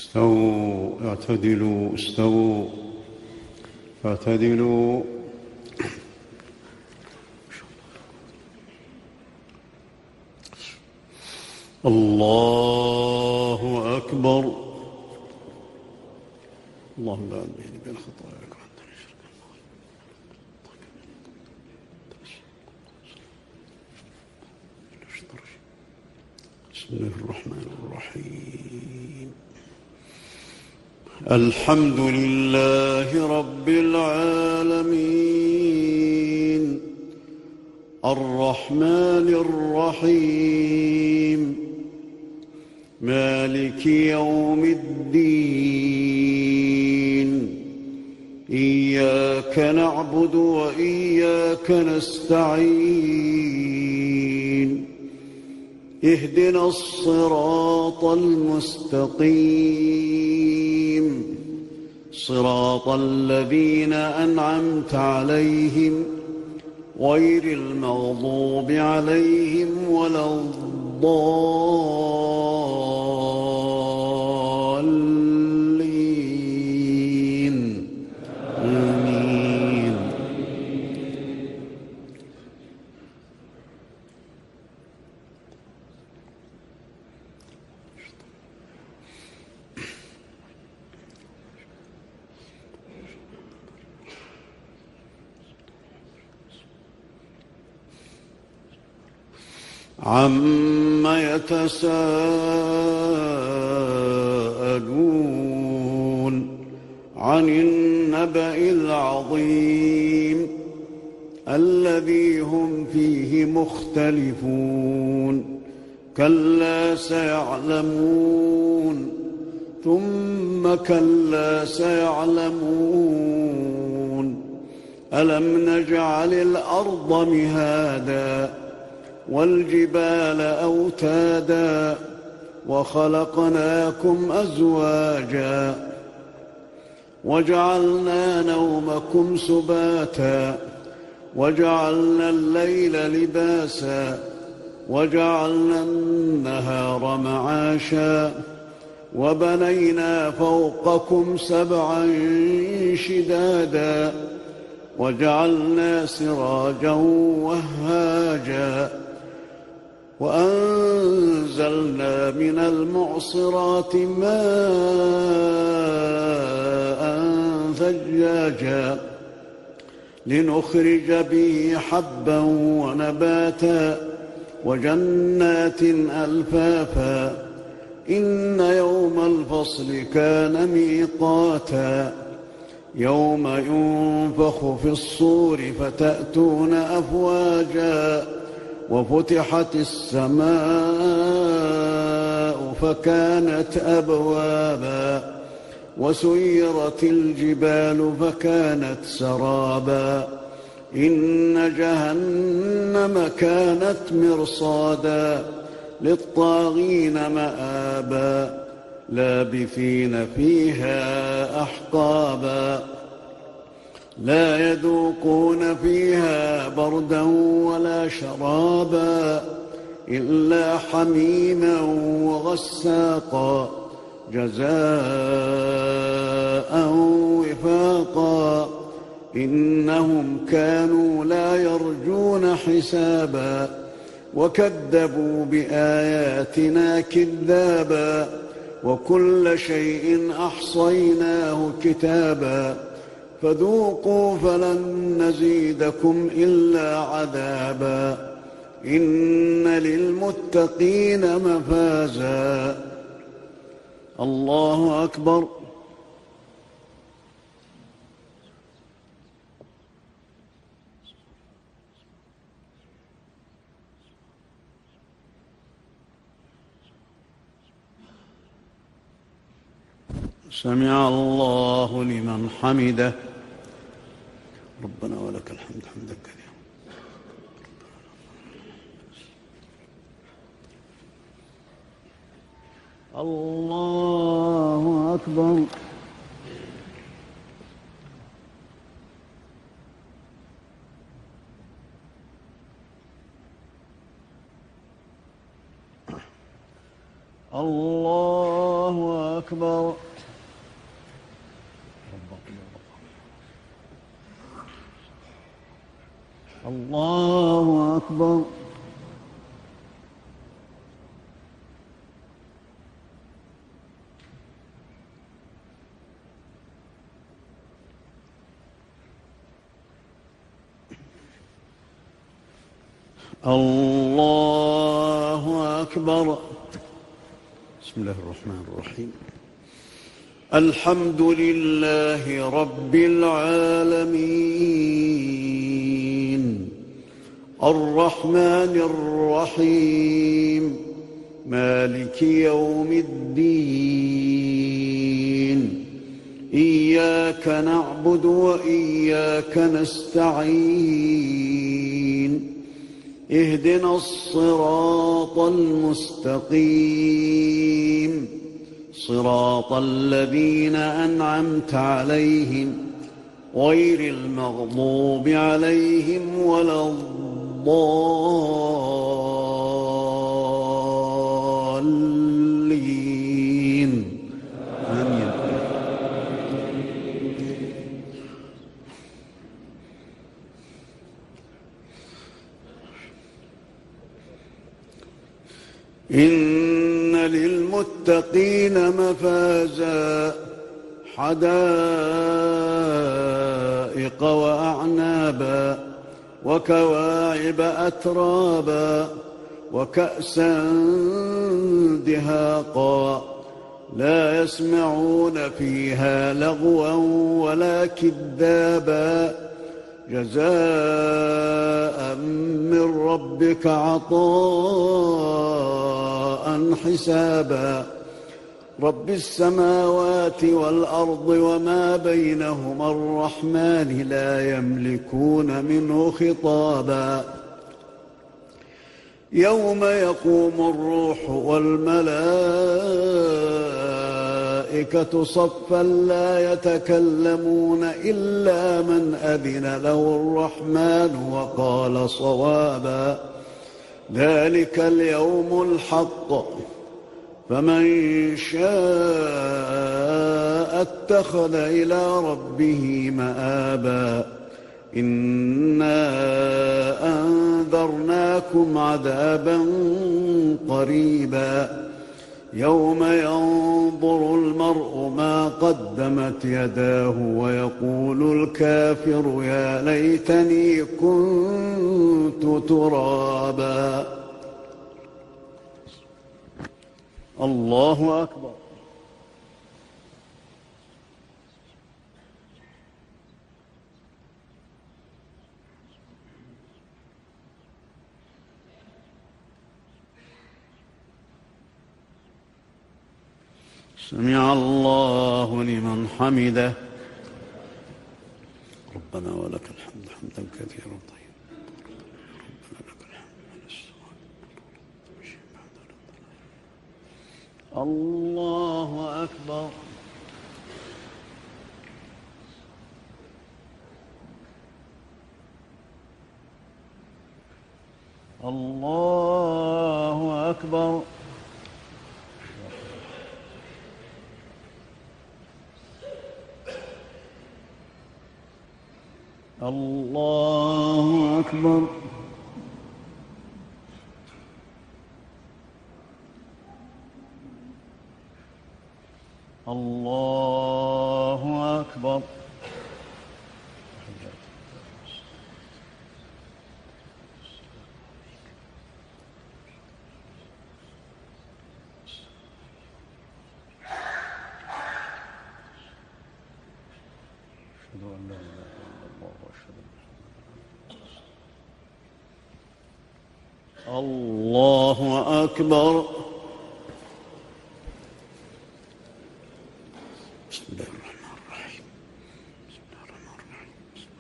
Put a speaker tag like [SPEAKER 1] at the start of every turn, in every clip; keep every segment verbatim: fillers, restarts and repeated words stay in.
[SPEAKER 1] استووا اعتدلوا استووا اعتدلوا. الله أكبر. اللهم لا أدري بين خطاياك وأنت من شرك. بسم الله الرحمن الرحيم. الحمد لله رب العالمين الرحمن الرحيم مالك يوم الدين إياك نعبد وإياك نستعين اهدنا الصراط المستقيم صراط الذين أنعمت عليهم غير المغضوب عليهم ولا الضالين آمين. عَمَّ يتساءلون عن النبأ العظيم الذي هم فيه مختلفون كلا سيعلمون ثم كلا سيعلمون ألم نجعل الأرض مهادا والجبال أوتادا وخلقناكم أزواجا وجعلنا نومكم سباتا وجعلنا الليل لباسا وجعلنا النهار معاشا وبنينا فوقكم سبعا شدادا وجعلنا سراجا وهاجا وأنزلنا من المعصرات ماء ثجاجا لنخرج به حبا ونباتا وجنات ألفافا إن يوم الفصل كان ميقاتا يوم ينفخ في الصور فتأتون أفواجا وفتحت السماء فكانت أبوابا وسيرت الجبال فكانت سرابا إن جهنم كانت مرصادا للطاغين مآبا لابثين فيها أحقابا لا يذوقون فيها بردا ولا شرابا إلا حميما وغساقا جزاء وفاقا إنهم كانوا لا يرجون حسابا وكذبوا بآياتنا كذابا وكل شيء أحصيناه كتابا فذوقوا فلن نزيدكم إلا عذابا إن للمتقين مفازا. الله أكبر. سمع الله لمن حمده. ربنا ولك الحمد حمدا كثيرا. الله أكبر. الله أكبر. الله أكبر. الله أكبر. بسم الله الرحمن الرحيم. الحمد لله رب العالمين الرحمن الرحيم مالك يوم الدين إياك نعبد وإياك نستعين اهدنا الصراط المستقيم صراط الذين أنعمت عليهم غير المغضوب عليهم ولا الضالين آمين. إن للمتقين مفازا حدائق وأعنابا وكواعب أترابا وكأسا دهاقا لا يسمعون فيها لغوا ولا كذابا جزاء من ربك عطاء حسابا رب السماوات والأرض وما بينهما الرحمن لا يملكون منه خطابا يوم يقوم الروح والملائكة صفا لا يتكلمون إلا من أذن له الرحمن وقال صوابا ذلك اليوم الحق فمن شاء اتخذ إلى ربه مآبا إنا أنذرناكم عذابا قريبا يوم ينظر المرء ما قدمت يداه ويقول الكافر يا ليتني كنت ترابا. الله أكبر. سمع الله لمن حمده. ربنا ولك الحمد حمدا كثيرا طيبا. ربنا لك الحمد. الله أكبر. الله أكبر. الله أكبر. الله أكبر. أشهد أن لا إله إلا الله وأشهد أن محمدا الله أكبر. بسم الله الرحمن الرحيم. بسم الله الرحمن الرحيم.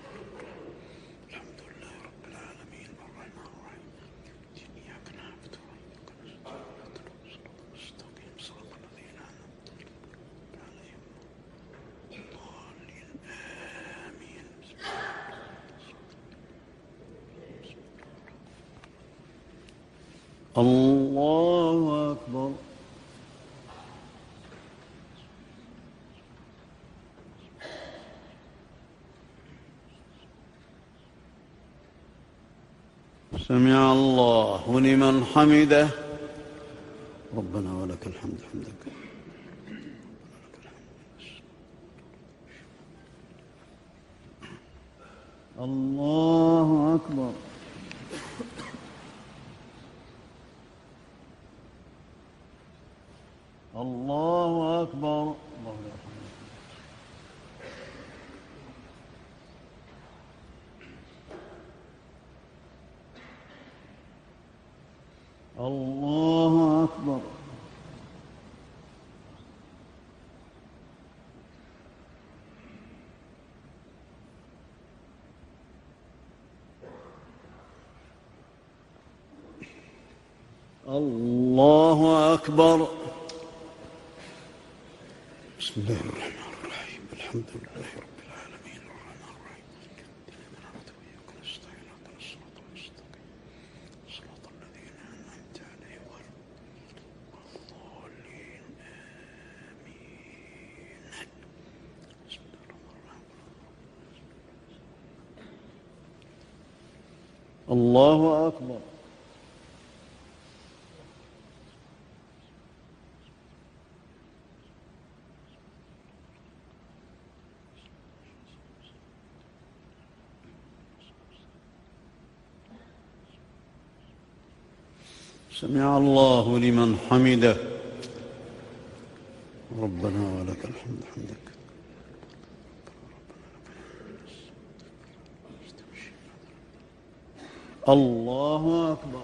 [SPEAKER 1] الحمد لله رب العالمين الرحمن الرحيم إياك نعبد وإياك نستعين المستقيم صراط الذين أنعمت عليهم الضالين آمين. الله أكبر. سمع الله لمن حمده. ربنا ولك الحمد حمدك. الله أكبر. الله أكبر. الله يرحمه. الله أكبر. الله أكبر. بسم الله الرحمن الرحيم. الحمد لله رب العالمين الرحمن الرحيم إياك نعبد وإياك نستعين اهدنا الصراط المستقيم صراط الذين أنعمت عليهم غير الضالين آمين. بسم الله الرحمن الرحيم. الله أكبر. سمع الله لمن حمده. ربنا ولك الحمد حمدك. الله أكبر.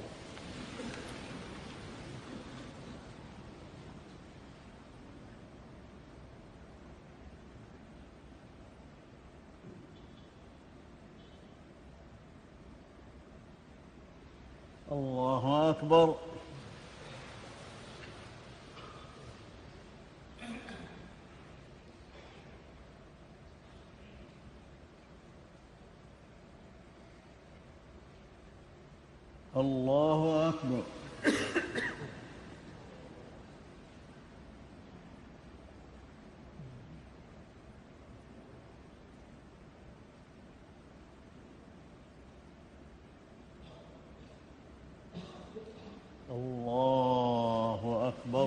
[SPEAKER 1] الله أكبر. الله أكبر. الله أكبر.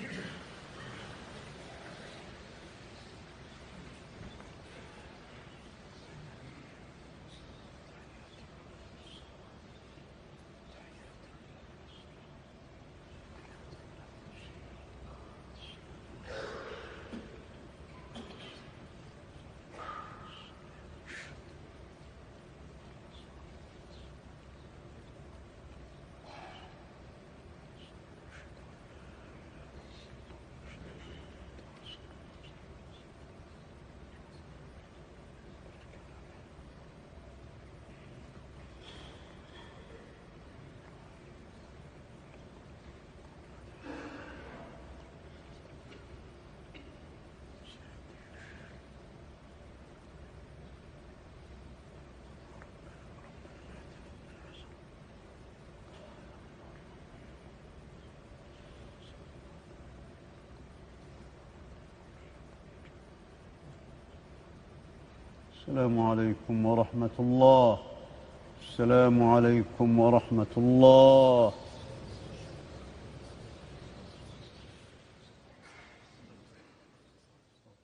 [SPEAKER 1] السلام عليكم ورحمة الله. السلام عليكم ورحمة الله.